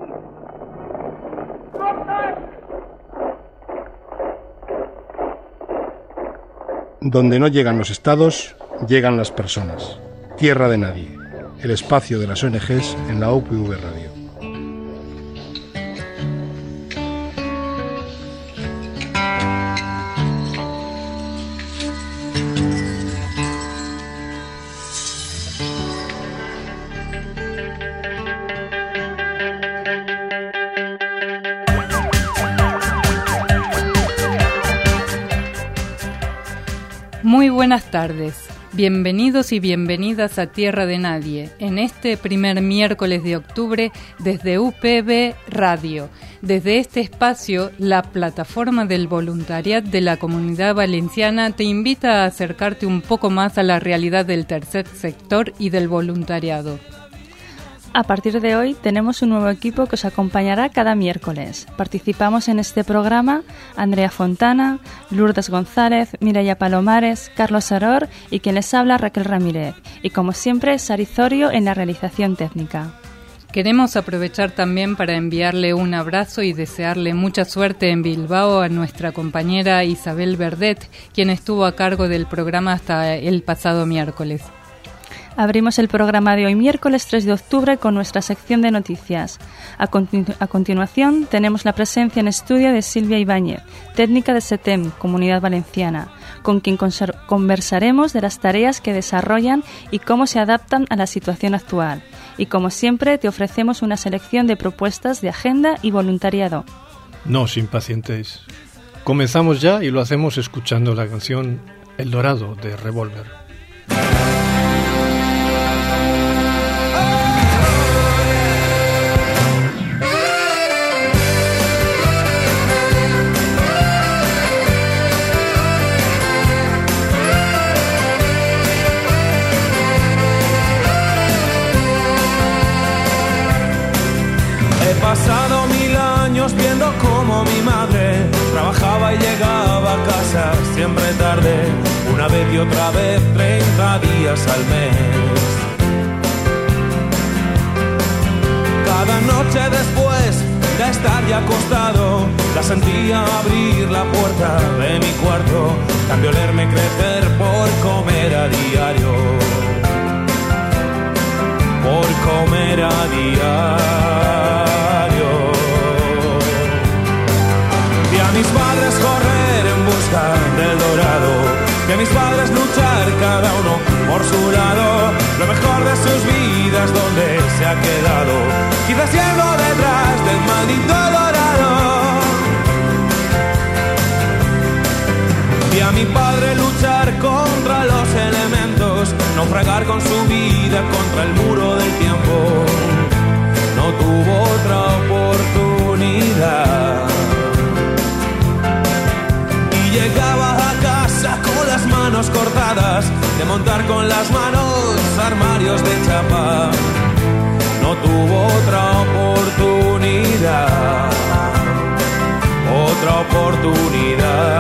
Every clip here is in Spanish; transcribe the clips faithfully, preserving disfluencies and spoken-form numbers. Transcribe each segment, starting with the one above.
Donde no llegan los estados, llegan las personas. Tierra de Nadie, el espacio de las O N Ges en la U P V Radio. Muy buenas tardes, bienvenidos y bienvenidas a Tierra de Nadie, en este primer miércoles de octubre desde U P V Radio. Desde este espacio, la plataforma del voluntariado de la Comunidad Valenciana te invita a acercarte un poco más a la realidad del tercer sector y del voluntariado. A partir de hoy tenemos un nuevo equipo que os acompañará cada miércoles. Participamos en este programa Andrea Fontana, Lourdes González, Mireia Palomares, Carlos Aror y quien les habla Raquel Ramírez. Y como siempre, Sari Zorio en la realización técnica. Queremos aprovechar también para enviarle un abrazo y desearle mucha suerte en Bilbao a nuestra compañera Isabel Verdet, quien estuvo a cargo del programa hasta el pasado miércoles. Abrimos el programa de hoy miércoles tres de octubre con nuestra sección de noticias. A, continu- a continuación tenemos la presencia en estudio de Silvia Ibáñez, técnica de SETEM, Comunidad Valenciana, con quien conser- conversaremos de las tareas que desarrollan y cómo se adaptan a la situación actual. Y como siempre te ofrecemos una selección de propuestas de agenda y voluntariado. No os impacientéis. Comenzamos ya y lo hacemos escuchando la canción El Dorado de Revolver. He pasado mil años viendo cómo mi madre trabajaba y llegaba a casa siempre tarde, una vez y otra vez, treinta días al mes. Cada noche después de estar ya acostado, la sentía abrir la puerta de mi cuarto, cambió olerme crecer por comer a diario, por comer a diario. Vi a mis padres correr en busca del dorado, vi a mis padres luchar cada uno por su lado, lo mejor de sus vidas donde se ha quedado, quizás yendo detrás del maldito dorado. Vi a mi padre luchar contra los elementos, naufragar con su vida contra el muro del tiempo, no tuvo otra oportunidad. Llegaba a casa con las manos cortadas, de montar con las manos armarios de chapa. No tuvo otra oportunidad, otra oportunidad.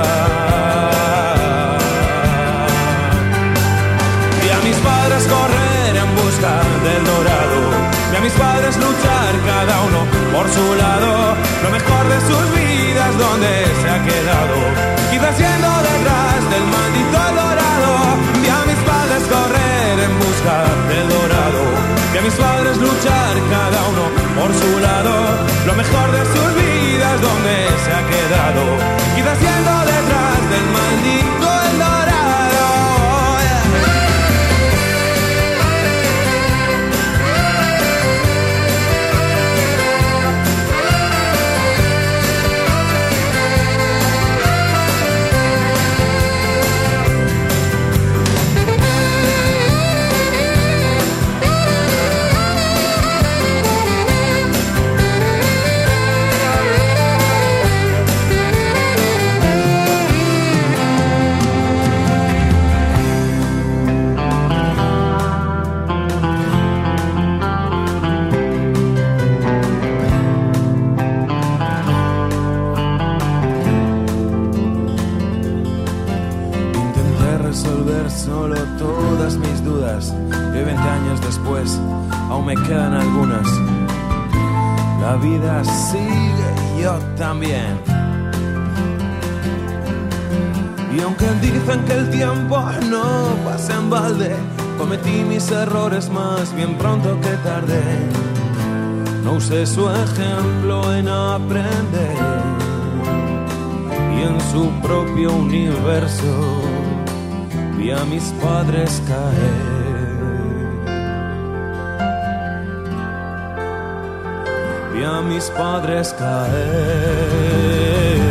Vi a mis padres correr en busca del dorado, vi a mis padres luchar cada uno por su lado, lo mejor de sus vidas donde se ha quedado, quizás yendo detrás del maldito dorado. Vi a mis padres correr en busca del dorado, vi a mis padres luchar cada uno por su lado, lo mejor de sus vidas donde se ha quedado, quizás yendo detrás del maldito el dorado. La vida sigue y yo también. Y aunque dicen que el tiempo no pasa en balde, cometí mis errores más bien pronto que tarde. No usé su ejemplo en aprender, y en su propio universo vi a mis padres caer. Vi a mis padres caer.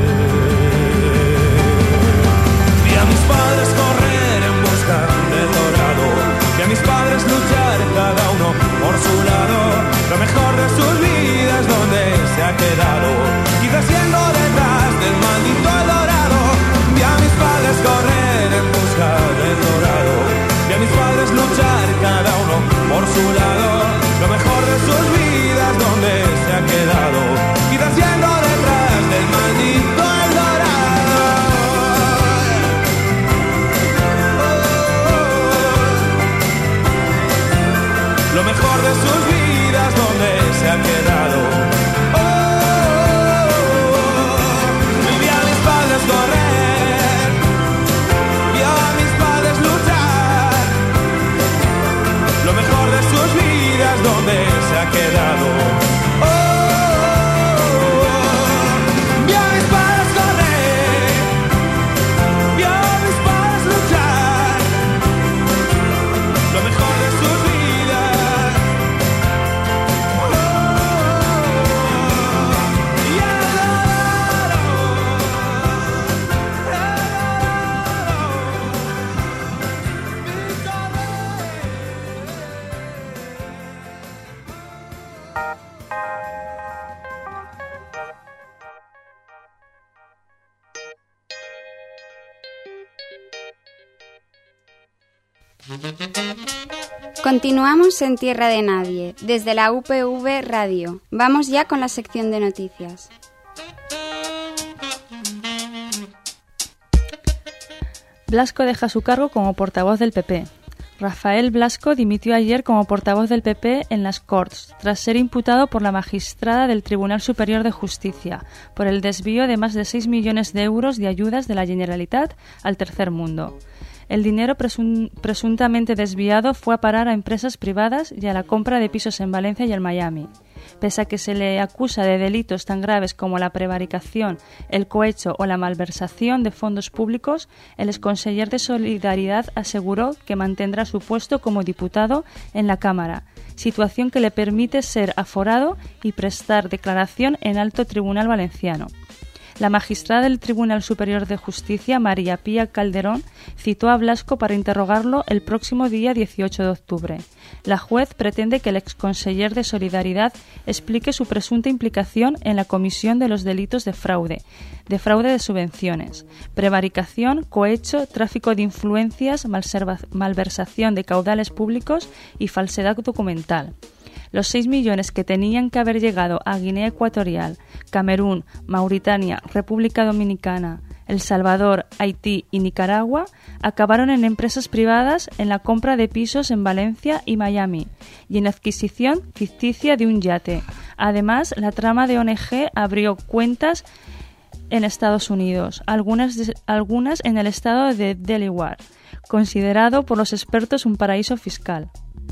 Vi a mis padres correr en busca del dorado. Vi a mis padres luchar cada uno por su lado. Lo mejor de sus vidas donde se ha quedado, quizás siendo detrás del maldito dorado. Vi a mis padres correr en busca del dorado. Vi a mis padres luchar cada uno por su lado. Lo mejor de sus vidas donde se ha quedado, quizás siendo detrás del maldito el dorado. Lo mejor de sus vidas donde se ha quedado. Oh, oh, oh. Vi a mis padres correr, vi a mis padres luchar. Lo mejor de sus vidas donde se ha quedado. Oh, oh, oh. Vi a mis padres correr, vi a mis padres luchar. Lo mejor de sus vidas. Continuamos en Tierra de Nadie, desde la U P V Radio. Vamos ya con la sección de noticias. Blasco deja su cargo como portavoz del P P. Rafael Blasco dimitió ayer como portavoz del P P en las Corts, tras ser imputado por la magistrada del Tribunal Superior de Justicia por el desvío de más de seis millones de euros de ayudas de la Generalitat al tercer mundo. El dinero presun- presuntamente desviado fue a parar a empresas privadas y a la compra de pisos en Valencia y en Miami. Pese a que se le acusa de delitos tan graves como la prevaricación, el cohecho o la malversación de fondos públicos, el exconseller de Solidaridad aseguró que mantendrá su puesto como diputado en la Cámara, situación que le permite ser aforado y prestar declaración en alto tribunal valenciano. La magistrada del Tribunal Superior de Justicia, María Pía Calderón, citó a Blasco para interrogarlo el próximo día dieciocho de octubre. La juez pretende que el exconseller de Solidaridad explique su presunta implicación en la comisión de los delitos de fraude, de fraude de subvenciones, prevaricación, cohecho, tráfico de influencias, malversación de caudales públicos y falsedad documental. Los seis millones que tenían que haber llegado a Guinea Ecuatorial, Camerún, Mauritania, República Dominicana, El Salvador, Haití y Nicaragua acabaron en empresas privadas en la compra de pisos en Valencia y Miami y en adquisición ficticia de un yate. Además, la trama de O N G abrió cuentas en Estados Unidos, algunas, de, algunas en el estado de Delaware, considerado por los expertos un paraíso fiscal.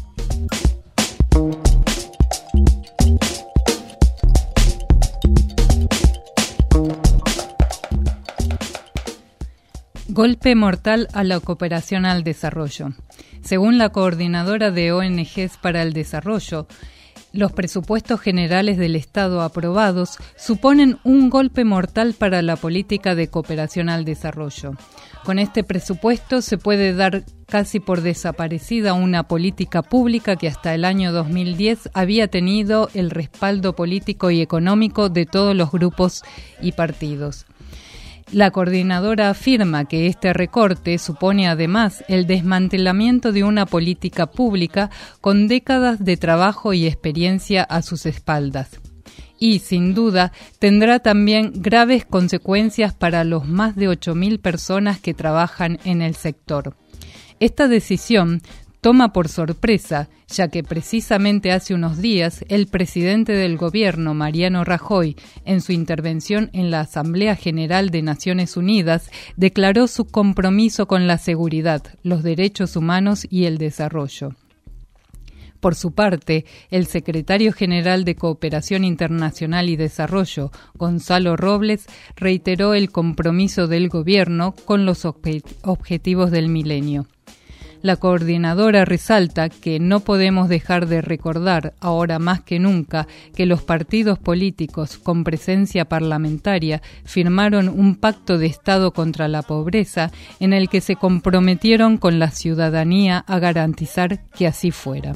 Golpe mortal a la cooperación al desarrollo. Según la coordinadora de O N Ges para el Desarrollo, los presupuestos generales del Estado aprobados suponen un golpe mortal para la política de cooperación al desarrollo. Con este presupuesto se puede dar casi por desaparecida una política pública que hasta el año dos mil diez había tenido el respaldo político y económico de todos los grupos y partidos. La coordinadora afirma que este recorte supone además el desmantelamiento de una política pública con décadas de trabajo y experiencia a sus espaldas. Y, sin duda, tendrá también graves consecuencias para los más de ocho mil personas que trabajan en el sector. Esta decisión toma por sorpresa, ya que precisamente hace unos días el presidente del gobierno, Mariano Rajoy, en su intervención en la Asamblea General de Naciones Unidas, declaró su compromiso con la seguridad, los derechos humanos y el desarrollo. Por su parte, el secretario general de Cooperación Internacional y Desarrollo, Gonzalo Robles, reiteró el compromiso del gobierno con los objetivos del milenio. La coordinadora resalta que no podemos dejar de recordar, ahora más que nunca, que los partidos políticos con presencia parlamentaria firmaron un pacto de Estado contra la pobreza en el que se comprometieron con la ciudadanía a garantizar que así fuera.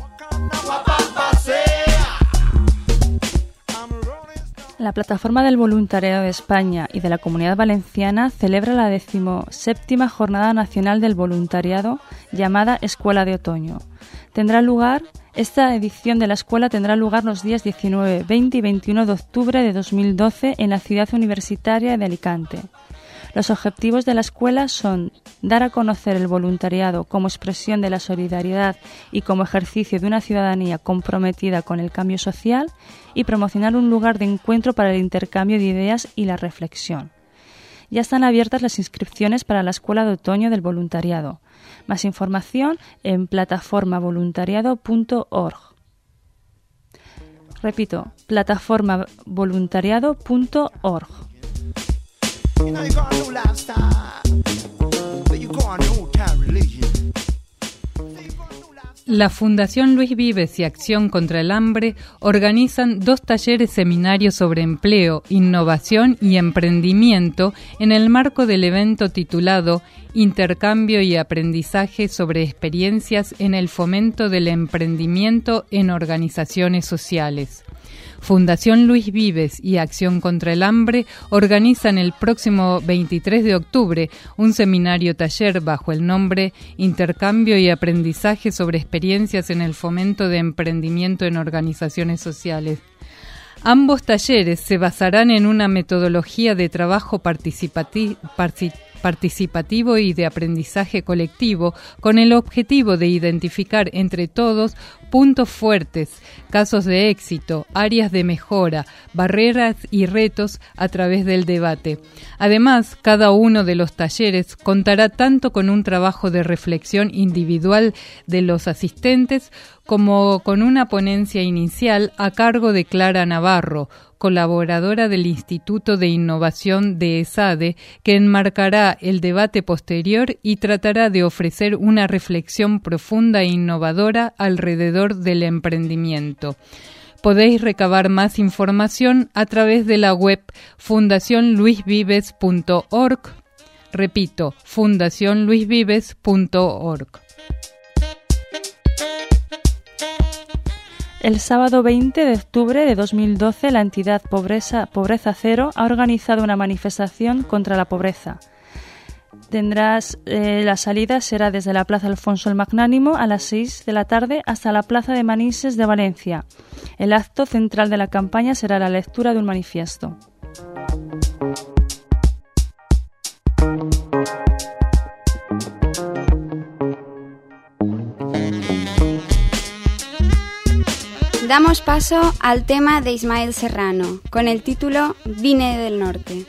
La Plataforma del Voluntariado de España y de la Comunidad Valenciana celebra la decimoséptima Jornada Nacional del Voluntariado llamada Escuela de Otoño. Tendrá lugar, esta edición de la escuela tendrá lugar los días diecinueve, veinte y veintiuno de octubre de dos mil doce en la ciudad universitaria de Alicante. Los objetivos de la escuela son dar a conocer el voluntariado como expresión de la solidaridad y como ejercicio de una ciudadanía comprometida con el cambio social y promocionar un lugar de encuentro para el intercambio de ideas y la reflexión. Ya están abiertas las inscripciones para la Escuela de Otoño del Voluntariado. Más información en plataforma voluntariado punto org. Repito, plataforma voluntariado punto org. You know you got a new lifestyle, but you got a new kind of religion. La Fundación Luis Vives y Acción contra el Hambre organizan dos talleres seminarios sobre empleo, innovación y emprendimiento en el marco del evento titulado Intercambio y aprendizaje sobre experiencias en el fomento del emprendimiento en organizaciones sociales. Fundación Luis Vives y Acción contra el Hambre organizan el próximo veintitrés de octubre un seminario taller bajo el nombre Intercambio y aprendizaje sobre experiencias en el fomento de emprendimiento en organizaciones sociales. Ambos talleres se basarán en una metodología de trabajo participati- participativo participativo y de aprendizaje colectivo con el objetivo de identificar entre todos puntos fuertes, casos de éxito, áreas de mejora, barreras y retos a través del debate. Además, cada uno de los talleres contará tanto con un trabajo de reflexión individual de los asistentes como con una ponencia inicial a cargo de Clara Navarro, colaboradora del Instituto de Innovación de ESADE, que enmarcará el debate posterior y tratará de ofrecer una reflexión profunda e innovadora alrededor del emprendimiento. Podéis recabar más información a través de la web fundación luis vives punto org. Repito, fundación luis vives punto org. El sábado veinte de octubre de dos mil doce, la entidad Pobreza, Pobreza Cero ha organizado una manifestación contra la pobreza. Tendrás, eh, la salida será desde la Plaza Alfonso el Magnánimo a las seis de la tarde hasta la Plaza de Manises de Valencia. El acto central de la campaña será la lectura de un manifiesto. Damos paso al tema de Ismael Serrano, con el título Vine del Norte.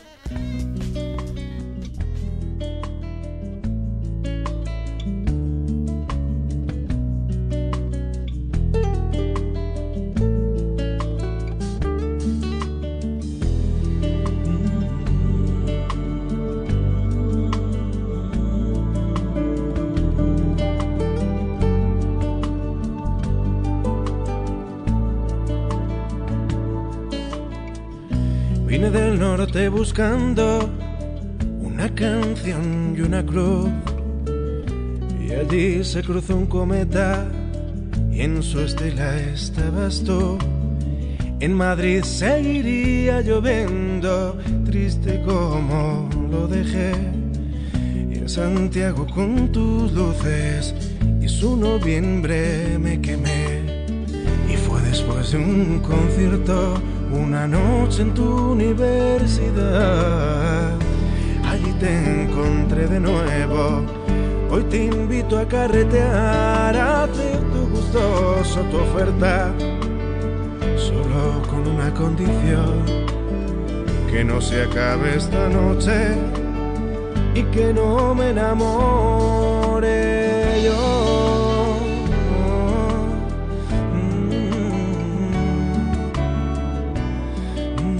Vine del norte buscando una canción y una cruz, y allí se cruzó un cometa y en su estela estabas tú. En Madrid seguiría lloviendo, triste como lo dejé, y en Santiago con tus luces y su noviembre me quemé. Y fue después de un concierto, una noche en tu universidad, allí te encontré de nuevo, Hoy te invito a carretear, a hacer tu gustoso, tu oferta, solo con una condición: que no se acabe esta noche y que no me enamore yo. Mm, mm,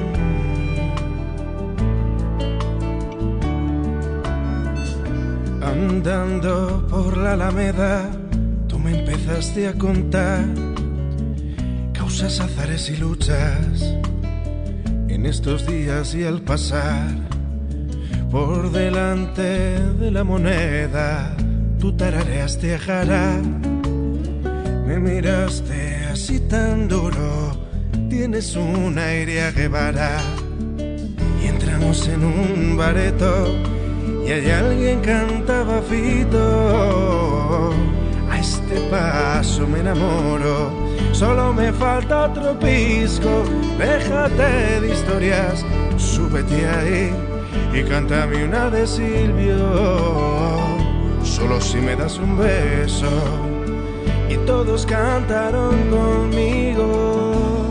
mm. Andando por la Alameda, tú me empezaste a contar causas, azares y luchas en estos días, y al pasar por delante de la moneda, tú tarareaste a Jara. Me miraste así tan duro, tienes un aire a Guevara. Y entramos en un bareto y hay alguien cantaba Fito. A este paso me enamoro, solo me falta otro pisco. Déjate de historias, súbete ahí y cántame una de Silvio. Solo si me das un beso. Y todos cantaron conmigo.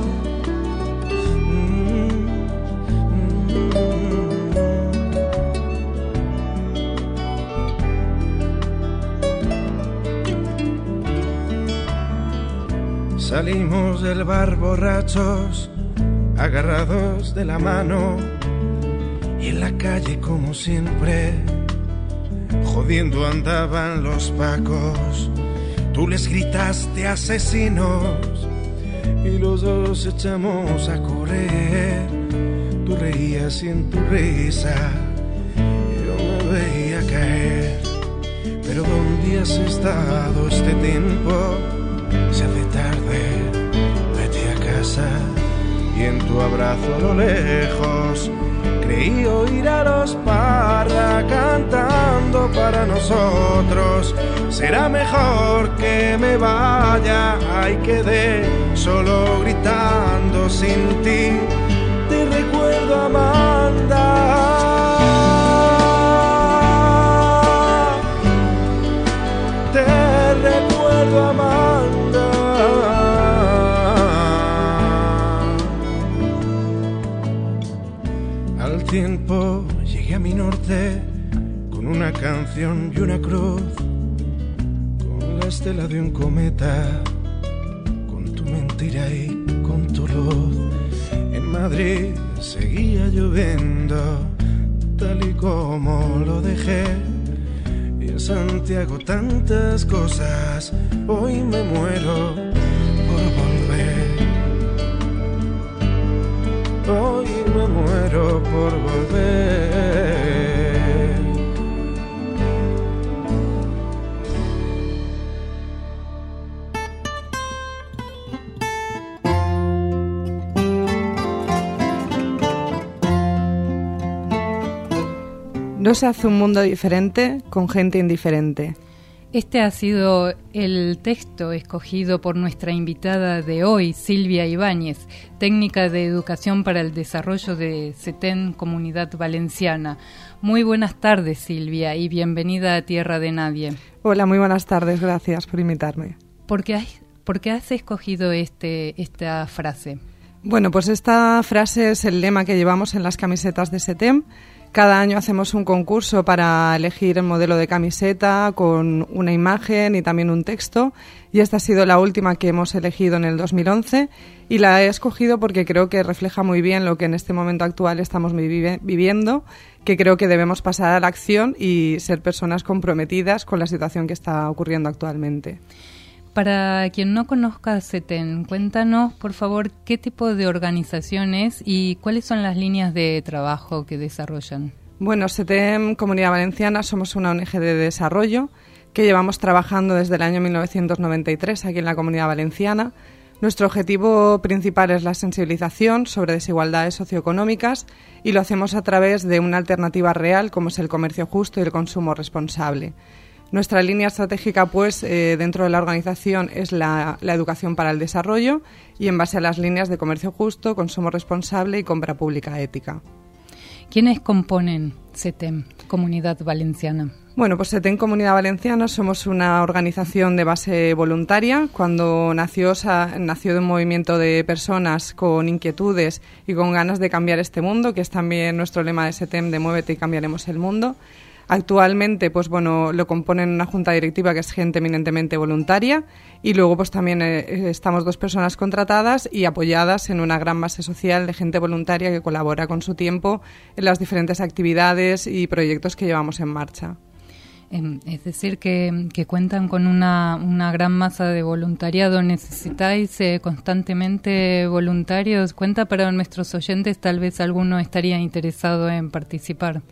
Mm, mm, mm. Salimos del bar borrachos, agarrados de la mano, y en la calle como siempre, jodiendo andaban los pacos. Tú les gritaste asesinos y los dos echamos a correr. Tú reías y en tu risa yo me veía caer. Pero ¿dónde has estado este tiempo? Se hace tarde, vete a casa. Y en tu abrazo a lo lejos creí oír a los Parra cantando para nosotros. Será mejor que me vaya, ay, quedé solo gritando sin ti. Te recuerdo, Amanda. Te recuerdo, Amanda. Al tiempo llegué a mi norte con una canción y una cruz, con la estela de un cometa, con tu mentira y con tu luz. En Madrid seguía lloviendo tal y como lo dejé, y en Santiago tantas cosas. Hoy me muero por volver. Hoy me muero por volver. No se hace un mundo diferente con gente indiferente. Este ha sido el texto escogido por nuestra invitada de hoy, Silvia Ibáñez, técnica de educación para el desarrollo de CETEN Comunidad Valenciana. Muy buenas tardes, Silvia, y bienvenida a Tierra de Nadie. Hola, muy buenas tardes, gracias por invitarme. ¿Por qué, hay, por qué has escogido este, esta frase? Bueno, pues esta frase es el lema que llevamos en las camisetas de CETEM. Cada año hacemos un concurso para elegir el modelo de camiseta con una imagen y también un texto, y esta ha sido la última que hemos elegido en el dos mil once, y la he escogido porque creo que refleja muy bien lo que en este momento actual estamos vivi- viviendo, que creo que debemos pasar a la acción y ser personas comprometidas con la situación que está ocurriendo actualmente. Para quien no conozca CETEN, cuéntanos, por favor, qué tipo de organización es y cuáles son las líneas de trabajo que desarrollan. Bueno, CETEM Comunidad Valenciana somos una O N G de desarrollo que llevamos trabajando desde el año mil novecientos noventa y tres aquí en la Comunidad Valenciana. Nuestro objetivo principal es la sensibilización sobre desigualdades socioeconómicas y lo hacemos a través de una alternativa real como es el comercio justo y el consumo responsable. Nuestra línea estratégica, pues, eh, dentro de la organización es la, la educación para el desarrollo y en base a las líneas de comercio justo, consumo responsable y compra pública ética. ¿Quiénes componen CETEM, Comunidad Valenciana? Bueno, pues SETEM Comunidad Valenciana somos una organización de base voluntaria. Cuando nació, nació de un movimiento de personas con inquietudes y con ganas de cambiar este mundo, que es también nuestro lema de SETEM, de Muévete y cambiaremos el mundo. Actualmente, pues bueno, lo componen una junta directiva que es gente eminentemente voluntaria y luego pues también eh, estamos dos personas contratadas y apoyadas en una gran base social de gente voluntaria que colabora con su tiempo en las diferentes actividades y proyectos que llevamos en marcha. Es decir, que, que cuentan con una, una gran masa de voluntariado. ¿Necesitáis eh, constantemente voluntarios? Cuenta para nuestros oyentes, tal vez alguno estaría interesado en participar.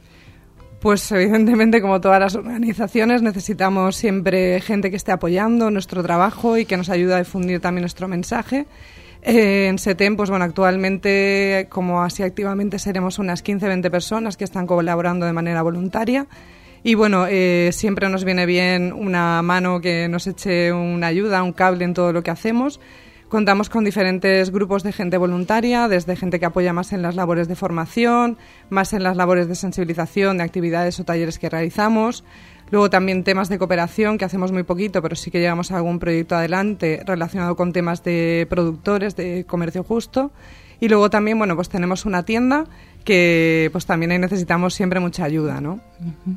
Pues evidentemente, como todas las organizaciones, necesitamos siempre gente que esté apoyando nuestro trabajo y que nos ayude a difundir también nuestro mensaje. Eh, en SETEM, pues bueno, actualmente, como así activamente, seremos unas quince a veinte personas que están colaborando de manera voluntaria. Y bueno, eh, siempre nos viene bien una mano que nos eche una ayuda, un cable en todo lo que hacemos. Contamos con diferentes grupos de gente voluntaria, desde gente que apoya más en las labores de formación, más en las labores de sensibilización, de actividades o talleres que realizamos. Luego también temas de cooperación, que hacemos muy poquito, pero sí que llevamos algún proyecto adelante relacionado con temas de productores, de comercio justo. Y luego también, bueno, pues tenemos una tienda que pues también ahí necesitamos siempre mucha ayuda, ¿no? Uh-huh.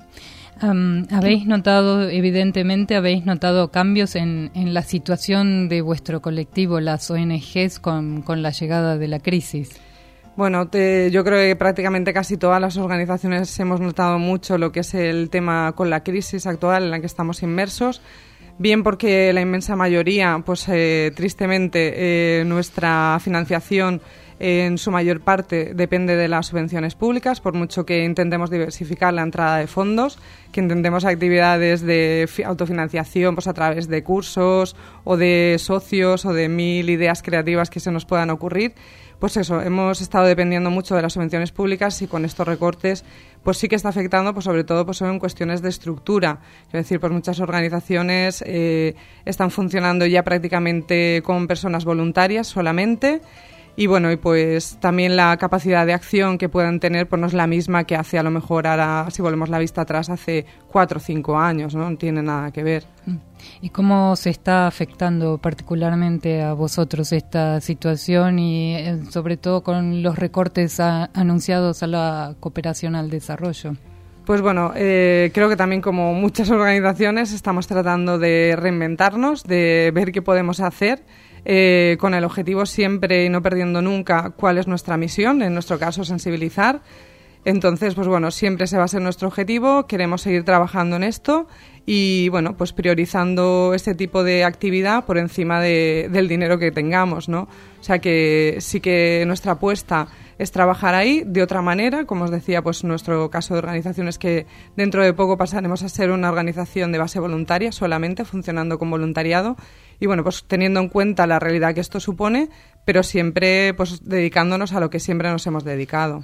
Um, habéis notado, evidentemente, habéis notado cambios en, en la situación de vuestro colectivo, las O N Ges, con, con la llegada de la crisis. Bueno, te, yo creo que prácticamente casi todas las organizaciones hemos notado mucho lo que es el tema con la crisis actual en la que estamos inmersos. Bien porque la inmensa mayoría, pues eh, tristemente, eh, nuestra financiación en su mayor parte depende de las subvenciones públicas, por mucho que intentemos diversificar la entrada de fondos, que intentemos actividades de autofinanciación pues a través de cursos o de socios o de mil ideas creativas que se nos puedan ocurrir. Pues eso, hemos estado dependiendo mucho de las subvenciones públicas y con estos recortes pues sí que está afectando, pues sobre todo pues en cuestiones de estructura. Es decir, pues muchas organizaciones eh, están funcionando ya prácticamente con personas voluntarias solamente. Y bueno, y pues también la capacidad de acción que puedan tener pues no es la misma que hace a lo mejor ahora, si volvemos la vista atrás, hace cuatro o cinco años, ¿no? No tiene nada que ver. ¿Y cómo se está afectando particularmente a vosotros esta situación y eh, sobre todo con los recortes a, anunciados a la cooperación al desarrollo? Pues bueno, eh, creo que también como muchas organizaciones estamos tratando de reinventarnos, de ver qué podemos hacer. Eh, con el objetivo siempre y no perdiendo nunca cuál es nuestra misión, en nuestro caso sensibilizar. Entonces, pues bueno, siempre ese va a ser nuestro objetivo, queremos seguir trabajando en esto y bueno, pues priorizando este tipo de actividad por encima de, del dinero que tengamos, ¿no? O sea que sí que nuestra apuesta es trabajar ahí de otra manera, como os decía, pues nuestro caso de organización es que dentro de poco pasaremos a ser una organización de base voluntaria solamente, funcionando con voluntariado y bueno, pues teniendo en cuenta la realidad que esto supone, pero siempre pues dedicándonos a lo que siempre nos hemos dedicado.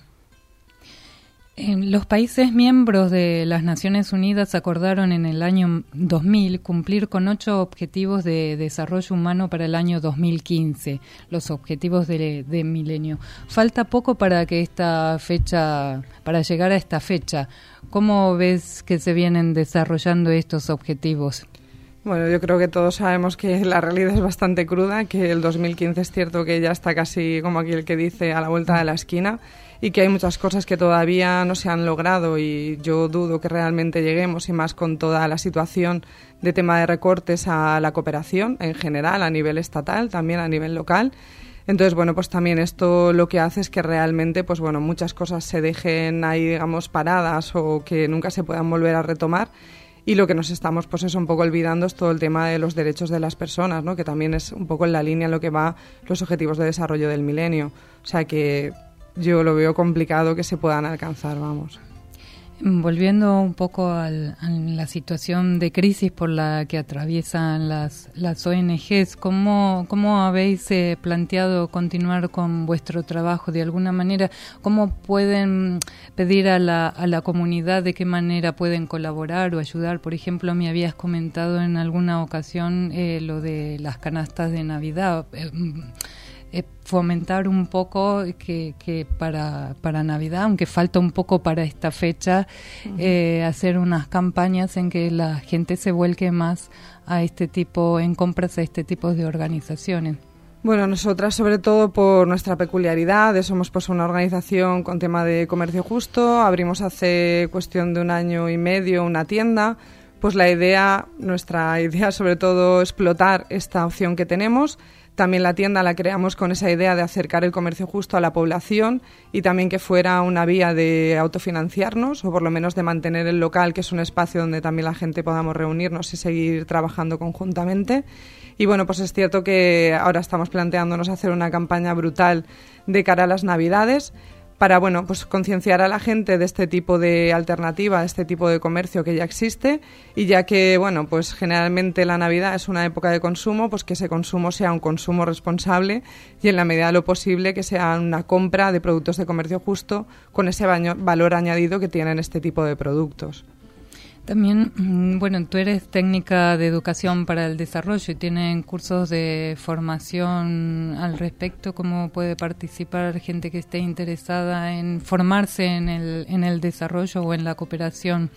Los países miembros de las Naciones Unidas acordaron en el año dos mil cumplir con ocho objetivos de desarrollo humano para el año dos mil quince, los objetivos de, de milenio. Falta poco para que esta fecha, para llegar a esta fecha. ¿Cómo ves que se vienen desarrollando estos objetivos? Bueno, yo creo que todos sabemos que la realidad es bastante cruda, que el dos mil quince es cierto que ya está casi, como aquí el que dice, a la vuelta de la esquina y que hay muchas cosas que todavía no se han logrado y yo dudo que realmente lleguemos y más con toda la situación de tema de recortes a la cooperación en general, a nivel estatal, también a nivel local. Entonces, bueno, pues también esto lo que hace es que realmente, pues bueno, muchas cosas se dejen ahí, digamos, paradas o que nunca se puedan volver a retomar. Y lo que nos estamos, pues eso, un poco olvidando es todo el tema de los derechos de las personas, ¿no? Que también es un poco en la línea en lo que va los objetivos de desarrollo del milenio. O sea que yo lo veo complicado que se puedan alcanzar, vamos. Volviendo un poco al, a la situación de crisis por la que atraviesan las, las O N Ges, ¿cómo, cómo habéis eh, planteado continuar con vuestro trabajo de alguna manera? ¿Cómo pueden pedir a la, a la comunidad de qué manera pueden colaborar o ayudar? Por ejemplo, me habías comentado en alguna ocasión eh, lo de las canastas de Navidad. eh, fomentar un poco que, que para, para Navidad, aunque falta un poco para esta fecha, uh-huh. eh, hacer unas campañas en que la gente se vuelque más a este tipo, en compras a este tipo de organizaciones. Bueno, nosotras sobre todo por nuestra peculiaridad, somos pues una organización con tema de comercio justo, abrimos hace cuestión de un año y medio una tienda, pues la idea, nuestra idea sobre todo explotar esta opción que tenemos. También la tienda la creamos con esa idea de acercar el comercio justo a la población y también que fuera una vía de autofinanciarnos o por lo menos de mantener el local, que es un espacio donde también la gente podamos reunirnos y seguir trabajando conjuntamente. Y bueno, pues es cierto que ahora estamos planteándonos hacer una campaña brutal de cara a las Navidades para, bueno, pues concienciar a la gente de este tipo de alternativa, de este tipo de comercio que ya existe, y ya que, bueno, pues generalmente la Navidad es una época de consumo, pues que ese consumo sea un consumo responsable y en la medida de lo posible que sea una compra de productos de comercio justo con ese baño, valor añadido que tienen este tipo de productos. También, bueno, tú eres técnica de educación para el desarrollo y tienen cursos de formación al respecto. ¿Cómo puede participar gente que esté interesada en formarse en el, en el desarrollo o en la cooperación?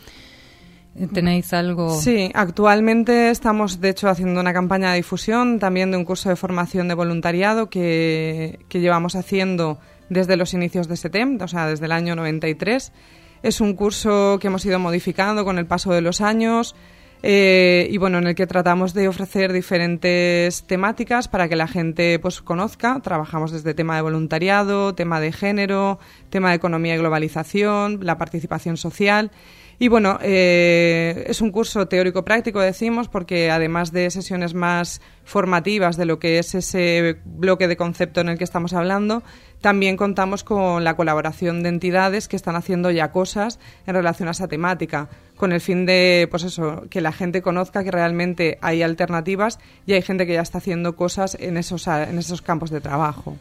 ¿Tenéis algo? Sí, actualmente estamos de hecho haciendo una campaña de difusión también de un curso de formación de voluntariado que, que llevamos haciendo desde los inicios de SETEM, o sea, desde el año noventa y tres. Es un curso que hemos ido modificando con el paso de los años eh, y bueno, en el que tratamos de ofrecer diferentes temáticas para que la gente pues conozca. Trabajamos desde tema de voluntariado, tema de género, tema de economía y globalización, la participación social. Y bueno, eh, es un curso teórico-práctico, decimos, porque además de sesiones más formativas de lo que es ese bloque de concepto en el que estamos hablando, también contamos con la colaboración de entidades que están haciendo ya cosas en relación a esa temática, con el fin de, pues eso, que la gente conozca que realmente hay alternativas y hay gente que ya está haciendo cosas en esos, en esos campos de trabajo.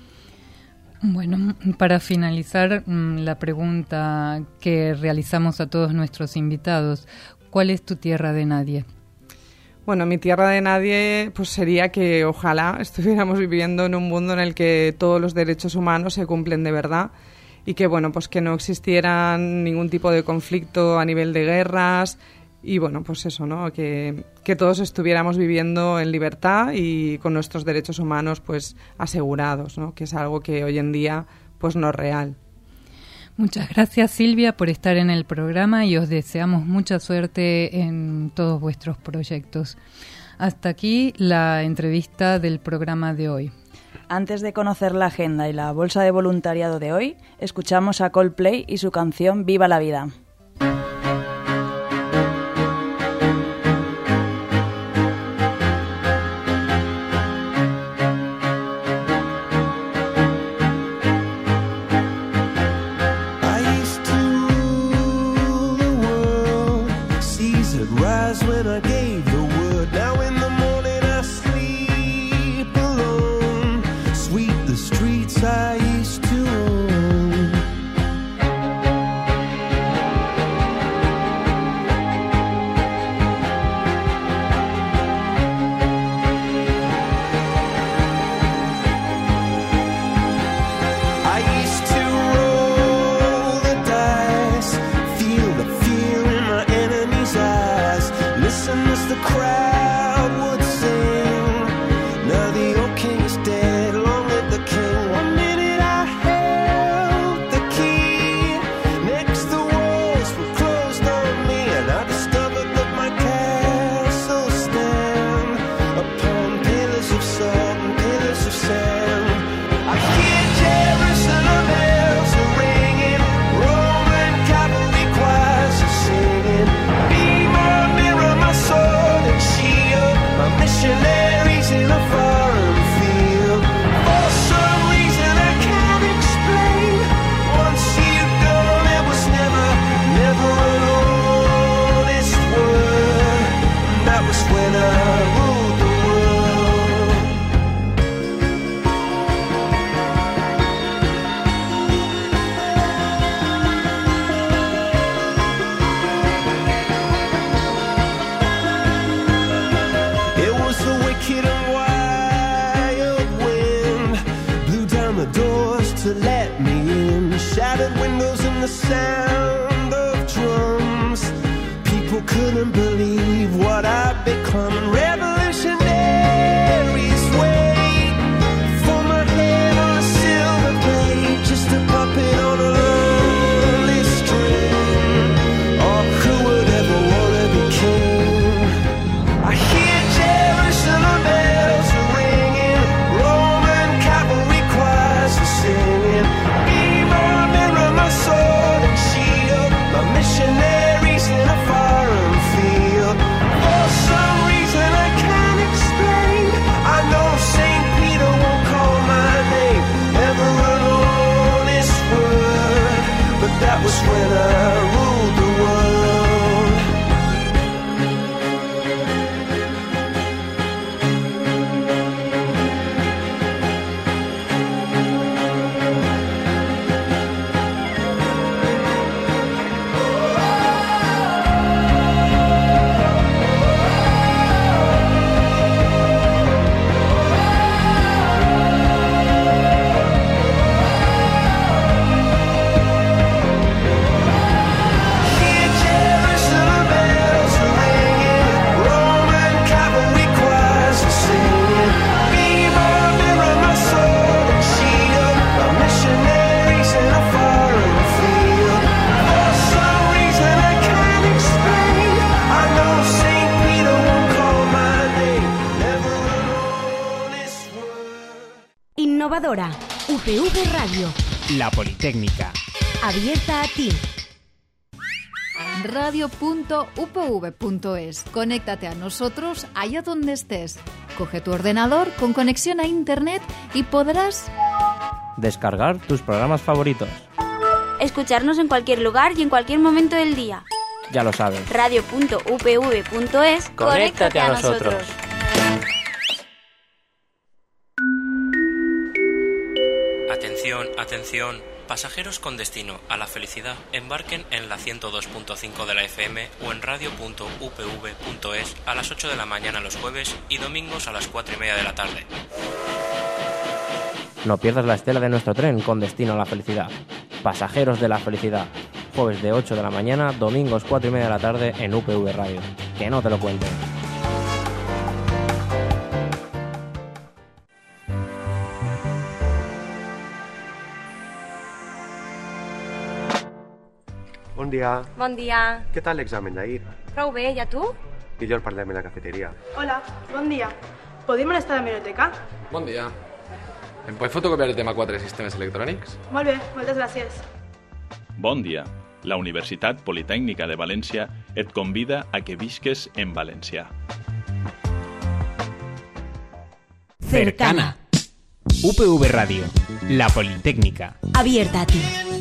Bueno, para finalizar, la pregunta que realizamos a todos nuestros invitados, ¿cuál es tu tierra de nadie? Bueno, mi tierra de nadie pues sería que ojalá estuviéramos viviendo en un mundo en el que todos los derechos humanos se cumplen de verdad y que, bueno, pues que no existiera ningún tipo de conflicto a nivel de guerras y, bueno, pues eso, ¿no? Que, que todos estuviéramos viviendo en libertad y con nuestros derechos humanos pues asegurados, ¿no? Que es algo que hoy en día pues no es real. Muchas gracias, Silvia, por estar en el programa y os deseamos mucha suerte en todos vuestros proyectos. Hasta aquí la entrevista del programa de hoy. Antes de conocer la agenda y la bolsa de voluntariado de hoy, escuchamos a Coldplay y su canción Viva la Vida. I used to own. me in. Shattered windows and the sound of drums. People couldn't believe what I'd become. Revolutionaries wait for my head on a silver plate, just a puppet on a lonely string. Oh, who would ever wanna be king? I hear Jerusalem bells ringing, Roman cavalry choirs are singing. Be my mirror, my sword and shield, my missionaries in a foreign field. For some reason I can't explain, I know Saint Peter won't call my name ever an honest word, but that was when I ruled the world. Hear Jerusalem bells ringing, Roman cavalry choirs are singing. Be my mirror, my sword and shield, my missionaries in a foreign field. For some reason I can't explain, I know Saint Peter won't call my name never an honest word. Innovadora. U P V Radio. La Politécnica. Abierta a ti. radio punto u p v punto es. Conéctate a nosotros allá donde estés. Coge tu ordenador con conexión a internet y podrás descargar tus programas favoritos. Escucharnos en cualquier lugar y en cualquier momento del día. Ya lo sabes. radio punto u p v punto es. Conéctate a nosotros. Atención, atención. Pasajeros con destino a la felicidad, embarquen en la ciento dos punto cinco de la F M o en radio punto u p v punto es a las ocho de la mañana los jueves y domingos a las cuatro y media de la tarde. No pierdas la estela de nuestro tren con destino a la felicidad. Pasajeros de la felicidad. Jueves de ocho de la mañana, domingos cuatro y media de la tarde en U P V Radio. Que no te lo cuenten. Bon dia. Bon dia. Què tal l'examen d'ahir? Prou bé, i a tu? Millor parlem en la cafeteria. Hola, bon dia. Podem anar a la biblioteca? Bon dia. Em pots fotocopiar el tema quatre sistemes electrònics? Molt bé, moltes gràcies. Bon dia. La Universitat Politècnica de València et convida a que visques en valencià. Cercana. U P V Radio. La Politécnica. Abierta a ti.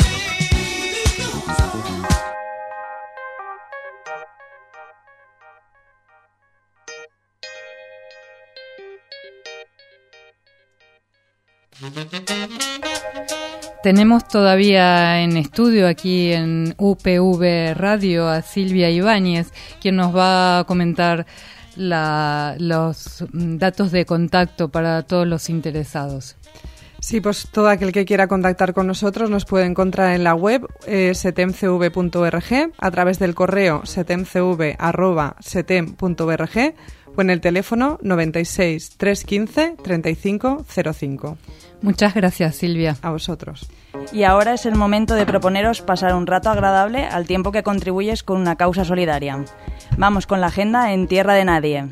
Tenemos todavía en estudio aquí en U P V Radio a Silvia Ibáñez, quien nos va a comentar la, los datos de contacto para todos los interesados. Sí, pues todo aquel que quiera contactar con nosotros nos puede encontrar en la web eh, setemcv punto org, a través del correo setemcv arroba setem punto org o en el teléfono noventa y seis, trescientos quince, treinta y cinco cero cinco. Muchas gracias, Silvia. A vosotros. Y ahora es el momento de proponeros pasar un rato agradable al tiempo que contribuyes con una causa solidaria. Vamos con la agenda en Tierra de Nadie.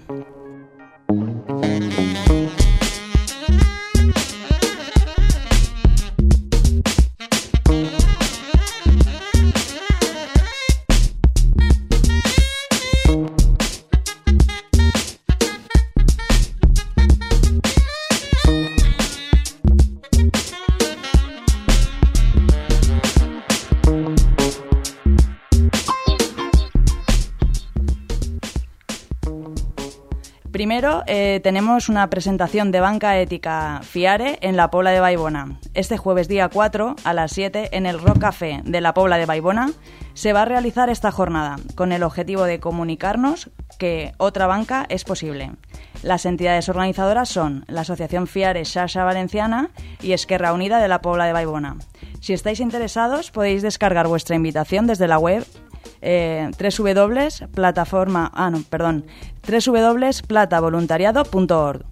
Primero, eh, tenemos una presentación de banca ética Fiare en la Pobla de Baibona. Este jueves día cuatro a las siete en el Rock Café de la Pobla de Baibona se va a realizar esta jornada con el objetivo de comunicarnos que otra banca es posible. Las entidades organizadoras son la Asociación Fiare Xarxa Valenciana y Esquerra Unida de la Pobla de Baibona. Si estáis interesados, podéis descargar vuestra invitación desde la web eh, www plataforma ah no perdón www plata voluntariado punto org.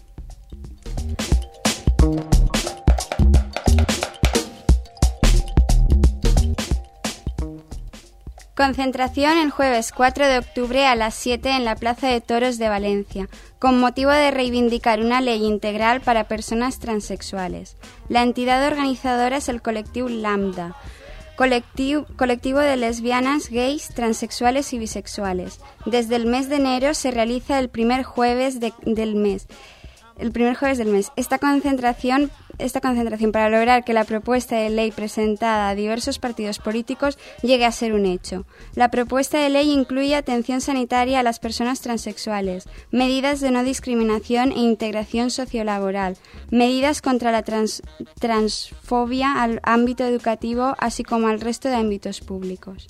Concentración el jueves cuatro de octubre a las siete en la Plaza de Toros de Valencia, con motivo de reivindicar una ley integral para personas transexuales. La entidad organizadora es el colectivo Lambda, colectivo, colectivo de lesbianas, gays, transexuales y bisexuales. Desde el mes de enero se realiza el primer jueves de, del mes. El primer jueves del mes. Esta concentración, esta concentración para lograr que la propuesta de ley presentada a diversos partidos políticos llegue a ser un hecho. La propuesta de ley incluye atención sanitaria a las personas transexuales, medidas de no discriminación e integración sociolaboral, medidas contra la trans, transfobia al ámbito educativo, así como al resto de ámbitos públicos.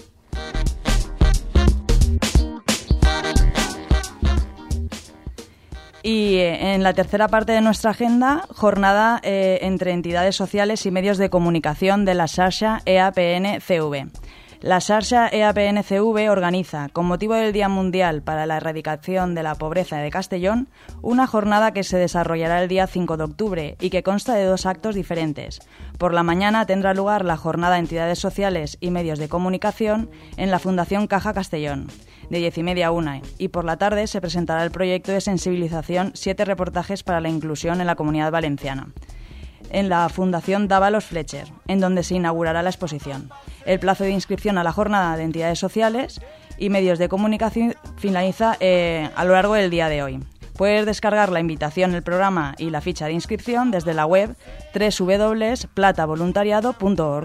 Y eh, en la tercera parte de nuestra agenda, jornada eh, entre entidades sociales y medios de comunicación de la Xarxa E A P N C V. La Xarxa E A P N C V organiza, con motivo del Día Mundial para la Erradicación de la Pobreza de Castellón, una jornada que se desarrollará el día cinco de octubre y que consta de dos actos diferentes. Por la mañana tendrá lugar la jornada Entidades Sociales y Medios de Comunicación en la Fundación Caja Castellón, de diez y media a una, y por la tarde se presentará el proyecto de sensibilización Siete reportajes para la inclusión en la Comunidad Valenciana, en la Fundación Dávalos Fletcher, en donde se inaugurará la exposición. El plazo de inscripción a la jornada de entidades sociales y medios de comunicación finaliza eh, a lo largo del día de hoy. Puedes descargar la invitación, el programa y la ficha de inscripción desde la web www punto plata voluntariado punto org.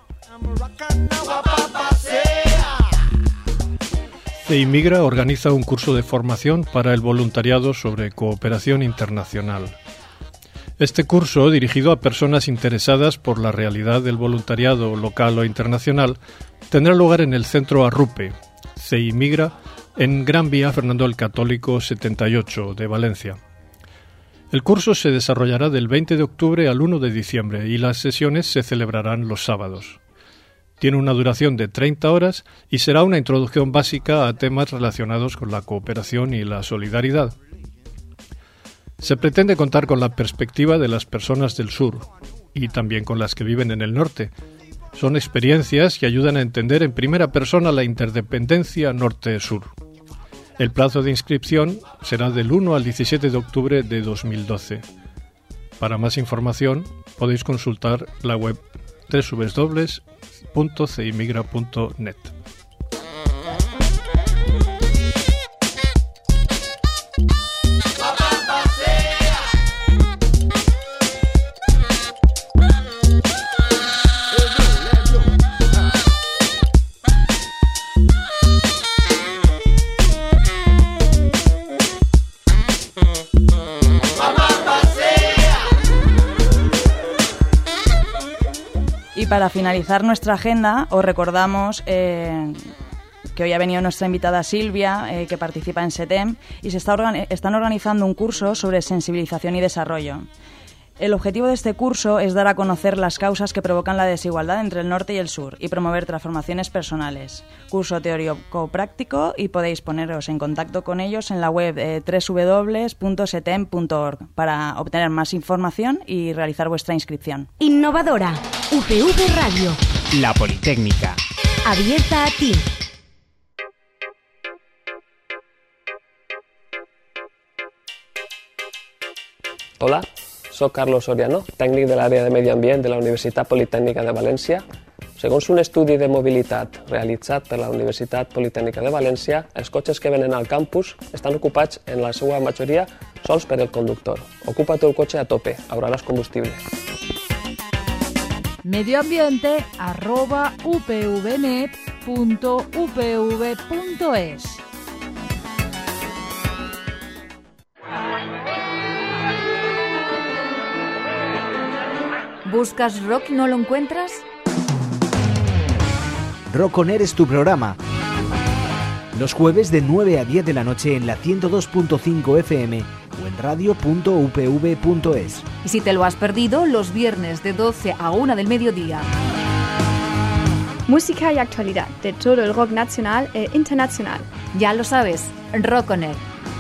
CEIMIGRA organiza un curso de formación para el voluntariado sobre cooperación internacional. Este curso, dirigido a personas interesadas por la realidad del voluntariado local o internacional, tendrá lugar en el Centro Arrupe, CEIMIGRA, en Gran Vía Fernando el Católico setenta y ocho de Valencia. El curso se desarrollará del veinte de octubre al uno de diciembre y las sesiones se celebrarán los sábados. Tiene una duración de treinta horas y será una introducción básica a temas relacionados con la cooperación y la solidaridad. Se pretende contar con la perspectiva de las personas del sur y también con las que viven en el norte. Son experiencias que ayudan a entender en primera persona la interdependencia norte-sur. El plazo de inscripción será del uno al diecisiete de octubre de dos mil doce. Para más información podéis consultar la web www punto ceimigra punto net. Y para finalizar nuestra agenda, os recordamos eh, que hoy ha venido nuestra invitada Silvia, eh, que participa en SETEM, y se está organi- están organizando un curso sobre sensibilización y desarrollo. El objetivo de este curso es dar a conocer las causas que provocan la desigualdad entre el norte y el sur y promover transformaciones personales. Curso teórico-práctico, y podéis poneros en contacto con ellos en la web eh, www punto setem punto org para obtener más información y realizar vuestra inscripción. Innovadora. U P V Radio. La Politécnica. Abierta a ti. Hola, soc Carlos Soriano, tècnic de l'àrea de Medi Ambient de la Universitat Politècnica de València. Segons un estudi de mobilitat realitzat per la Universitat Politècnica de València, els cotxes que venen al campus estan ocupats en la seva majoria sols per el conductor. Ocupa tu el cotxe a tope, ahorraràs combustible. Medioambiente arroba upvnet punto upv punto es. ¿Buscas rock y no lo encuentras? Rock On Air es tu programa. Los jueves de nueve a diez de la noche en la ciento dos punto cinco F M o en radio punto u p v punto es. Y si te lo has perdido, los viernes de doce a una del mediodía. Música y actualidad de todo el rock nacional e internacional. Ya lo sabes, Rock On Air.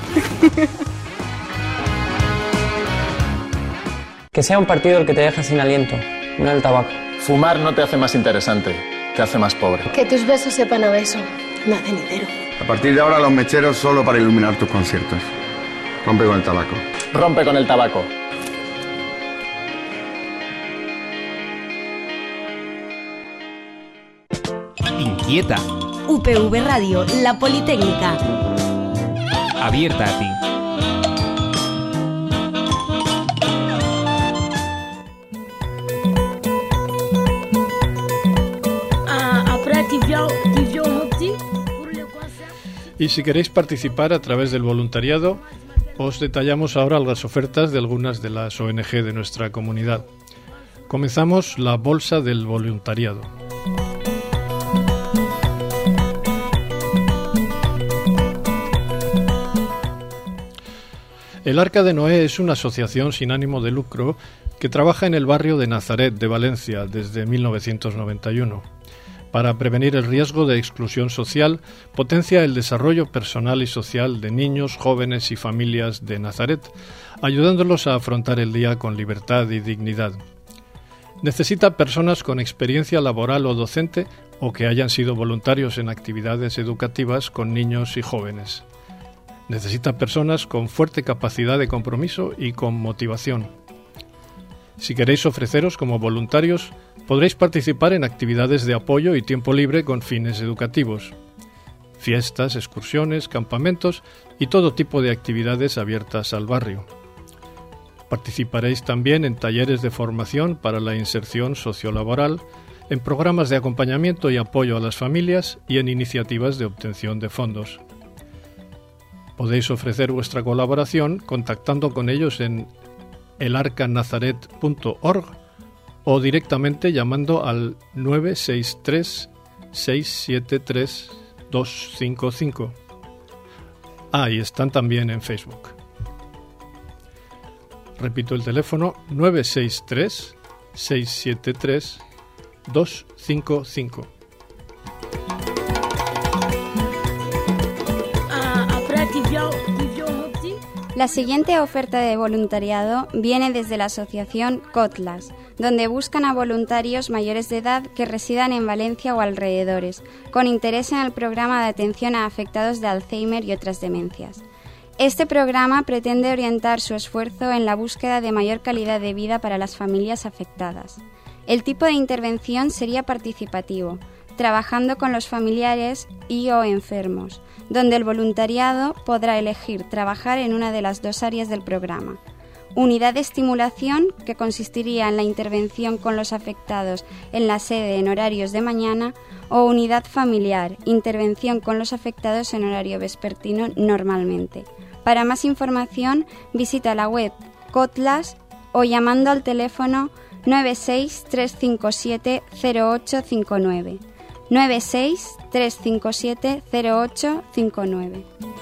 Que sea un partido el que te deje sin aliento, no el tabaco. Fumar no te hace más interesante, te hace más pobre. Que tus besos sepan a beso, no a cenitero. A partir de ahora los mecheros solo para iluminar tus conciertos. Rompe con el tabaco. Rompe con el tabaco. Inquieta. U P V Radio, la Politécnica. Abierta a ti. Y si queréis participar a través del voluntariado, os detallamos ahora las ofertas de algunas de las O N G de nuestra comunidad. Comenzamos la Bolsa del Voluntariado. El Arca de Noé es una asociación sin ánimo de lucro que trabaja en el barrio de Nazaret de Valencia desde mil novecientos noventa y uno. Para prevenir el riesgo de exclusión social, potencia el desarrollo personal y social de niños, jóvenes y familias de Nazaret, ayudándolos a afrontar el día con libertad y dignidad. Necesita personas con experiencia laboral o docente o que hayan sido voluntarios en actividades educativas con niños y jóvenes. Necesita personas con fuerte capacidad de compromiso y con motivación. Si queréis ofreceros como voluntarios, podréis participar en actividades de apoyo y tiempo libre con fines educativos, fiestas, excursiones, campamentos y todo tipo de actividades abiertas al barrio. Participaréis también en talleres de formación para la inserción sociolaboral, en programas de acompañamiento y apoyo a las familias y en iniciativas de obtención de fondos. Podéis ofrecer vuestra colaboración contactando con ellos en el arca nazaret punto org o directamente llamando al nueve seis tres, seis siete tres, dos cinco cinco. Ah, y están también en Facebook. Repito el teléfono nueve seis tres, seis siete tres, dos cinco cinco. La siguiente oferta de voluntariado viene desde la asociación COTLAS, donde buscan a voluntarios mayores de edad que residan en Valencia o alrededores, con interés en el programa de atención a afectados de Alzheimer y otras demencias. Este programa pretende orientar su esfuerzo en la búsqueda de mayor calidad de vida para las familias afectadas. El tipo de intervención sería participativo, trabajando con los familiares y o enfermos, donde el voluntariado podrá elegir trabajar en una de las dos áreas del programa. Unidad de estimulación, que consistiría en la intervención con los afectados en la sede en horarios de mañana, o unidad familiar, intervención con los afectados en horario vespertino normalmente. Para más información, visita la web COTLAS o llamando al teléfono nueve seis tres cinco siete cero ocho cinco nueve. nueve seis tres cinco siete cero ocho cinco nueve.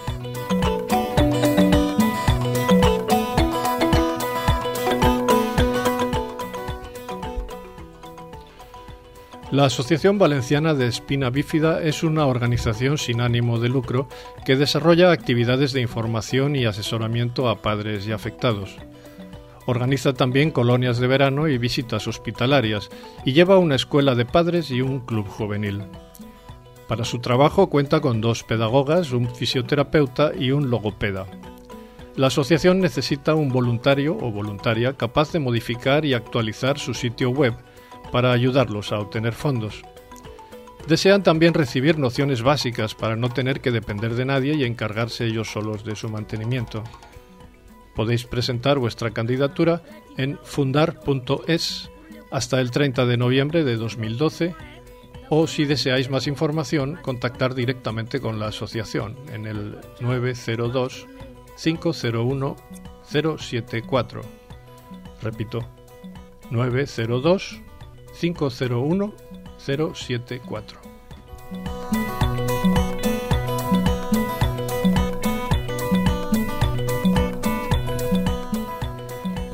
La Asociación Valenciana de Espina Bífida es una organización sin ánimo de lucro que desarrolla actividades de información y asesoramiento a padres y afectados. Organiza también colonias de verano y visitas hospitalarias y lleva una escuela de padres y un club juvenil. Para su trabajo cuenta con dos pedagogas, un fisioterapeuta y un logopeda. La asociación necesita un voluntario o voluntaria capaz de modificar y actualizar su sitio web para ayudarlos a obtener fondos. Desean también recibir nociones básicas para no tener que depender de nadie y encargarse ellos solos de su mantenimiento. Podéis presentar vuestra candidatura en fundar punto es hasta el treinta de noviembre de dos mil doce o, si deseáis más información, contactar directamente con la asociación en el nueve cero dos, cinco cero uno, cero siete cuatro. Repito, nueve cero dos, cinco cero uno, cero siete cuatro.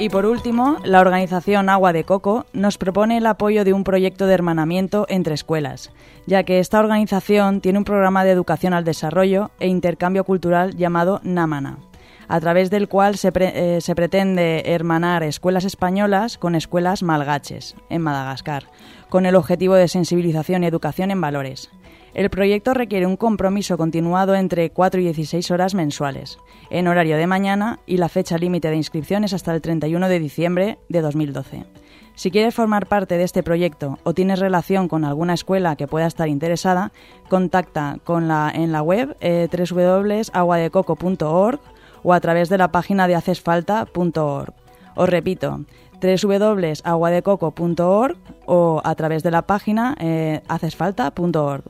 Y por último, la organización Agua de Coco nos propone el apoyo de un proyecto de hermanamiento entre escuelas, ya que esta organización tiene un programa de educación al desarrollo e intercambio cultural llamado Námana, a través del cual se, pre- eh, se pretende hermanar escuelas españolas con escuelas malgaches, en Madagascar, con el objetivo de sensibilización y educación en valores. El proyecto requiere un compromiso continuado entre cuatro y dieciséis horas mensuales, en horario de mañana, y la fecha límite de inscripciones hasta el treinta y uno de diciembre de dos mil doce. Si quieres formar parte de este proyecto o tienes relación con alguna escuela que pueda estar interesada, contacta con la, en la web eh, doble u doble u doble u punto agua de coco punto org o a través de la página de haces falta punto org. Os repito, doble u doble u doble u punto agua de coco punto org o a través de la página eh, haces falta punto org.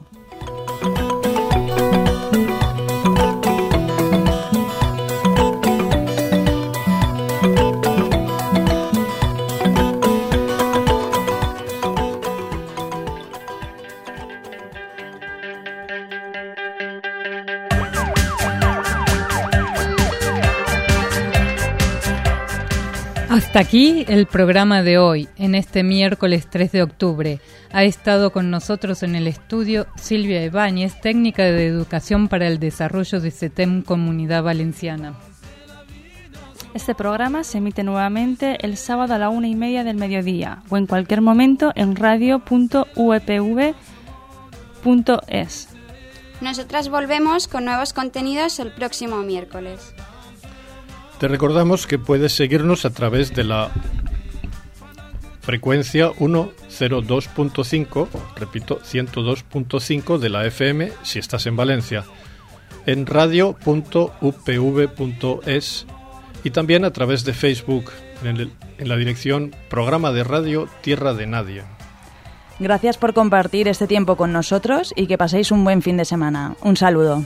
Hasta aquí el programa de hoy, en este miércoles tres de octubre. Ha estado con nosotros en el estudio Silvia Ibáñez, técnica de Educación para el Desarrollo de CETEM Comunidad Valenciana. Este programa se emite nuevamente el sábado a la una y media del mediodía o en cualquier momento en radio punto u e p v punto es. Nosotras volvemos con nuevos contenidos el próximo miércoles. Te recordamos que puedes seguirnos a través de la frecuencia ciento dos punto cinco, repito, ciento dos punto cinco de la F M si estás en Valencia, en radio punto u p v punto es y también a través de Facebook en, el, en la dirección Programa de Radio Tierra de Nadie. Gracias por compartir este tiempo con nosotros y que paséis un buen fin de semana. Un saludo.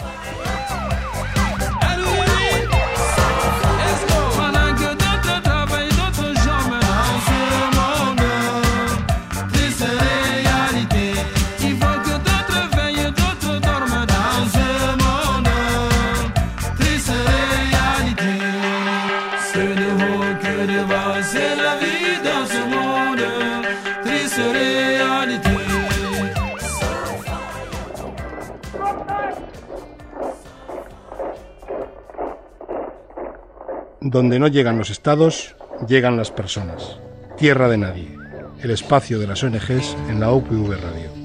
Donde no llegan los estados, llegan las personas. Tierra de Nadie, el espacio de las O N Ges en la U P V Radio.